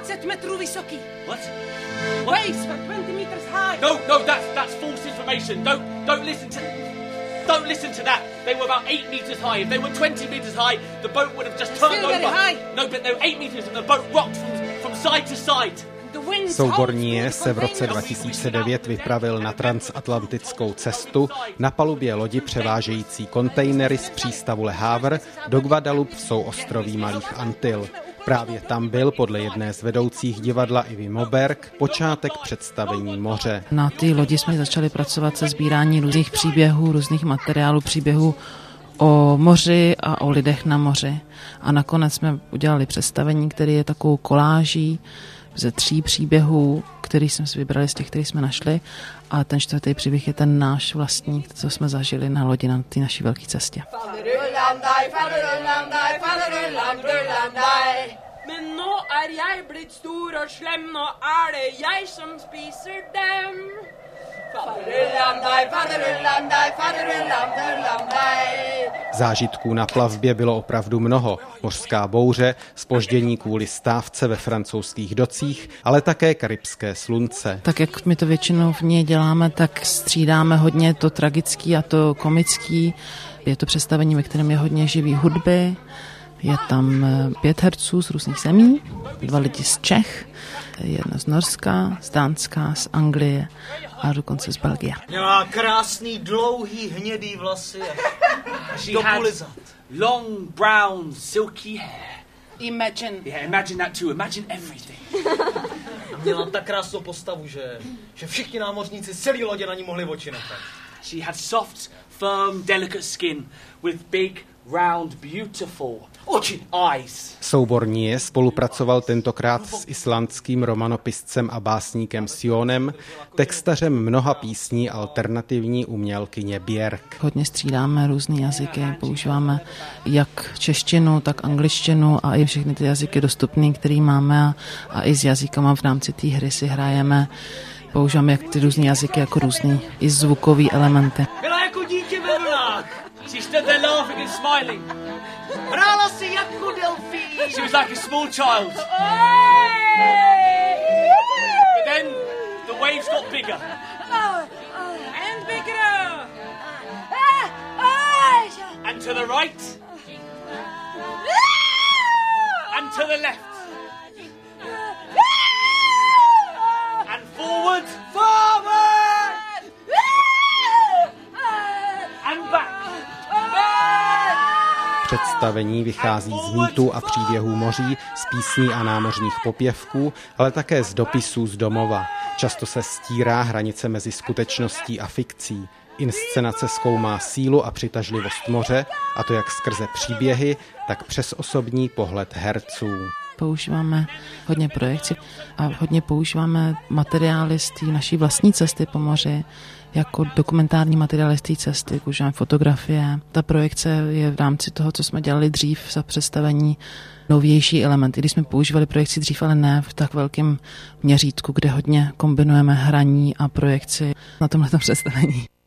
20 metrů vysoký. What? Waves were 20 meters high. No, that's false information. Don't listen to that. They were about 8 meters high. If they were 20 meters high, the boat would have just turned Still very over. high. No, but they were 8 meters and the boat rocked from side to side. Soubor NIE se v roce 2009 vypravil na transatlantickou cestu na palubě lodi převážející kontejnery z přístavu Le Havre do Guadeloupe v souostroví Malých Antil. Právě tam byl podle jedné z vedoucích divadla Ivy Moberg počátek představení Moře. Na té lodi jsme začali pracovat se sbírání různých příběhů, různých materiálů, příběhů o moři a o lidech na moři. A nakonec jsme udělali představení, které je takovou koláží ze 3 příběhů, který jsme si vybrali z těch, který jsme našli. A ten 4. příběh je ten náš vlastní, co jsme zažili na lodi na té naší velké cestě. Men nå jeg blitt stor og slem, nå det jeg som spiser dem. Zážitků na plavbě bylo opravdu mnoho. Mořská bouře, zpoždění kvůli stávce ve francouzských docích, ale také karibské slunce. Tak jak my to většinou v ní děláme, tak střídáme hodně to tragický a to komický. Je to představení, ve kterém je hodně živý hudby. Je tam 5 herců z různých zemí, 2 lidi z Čech, jedna z Norska, z Dánska, z Anglie a dokonce z Belgie. Měla krásný, dlouhý, hnědý vlasy až do půli zad. Long, brown, silky hair. Imagine. Yeah, imagine that too. Imagine everything. A měla tak krásnou postavu, že všichni námořníci z celé lodě na ní mohli oči nechat. She had soft, firm, delicate skin with big, round, beautiful eyes. Soubor NIE spolupracoval tentokrát s islandským romanopiscem a básníkem Sionem, textařem mnoha písní alternativní umělkyně Björk. Hodně střídáme různé jazyky, používáme jak češtinu, tak angličtinu a i všechny ty jazyky dostupné, které máme a i s jazykama v rámci té hry si hrajeme. Používáme jak ty různé jazyky jako různý i zvukový elementy. Byla jako dítě ve vlnách. She stood there laughing and smiling. Hrála si jako delfín. She was like a small child. But then the waves got bigger. And bigger. And to the right. And to the left. And forward. And back. Představení vychází z mýtů a příběhů moří, z písní a námořních popěvků, ale také z dopisů z domova. Často se stírá hranice mezi skutečností a fikcí. Inscenace zkoumá sílu a přitažlivost moře, a to jak skrze příběhy, tak přes osobní pohled herců. Používáme hodně projekcí a hodně používáme materiály z té naší vlastní cesty po moři, jako dokumentární materiály z té cesty, používáme fotografie. Ta projekce je v rámci toho, co jsme dělali dřív za představení, novější element. I když jsme používali projekci dřív, ale ne v tak velkém měřítku, kde hodně kombinujeme hraní a projekci na tomhletom představení.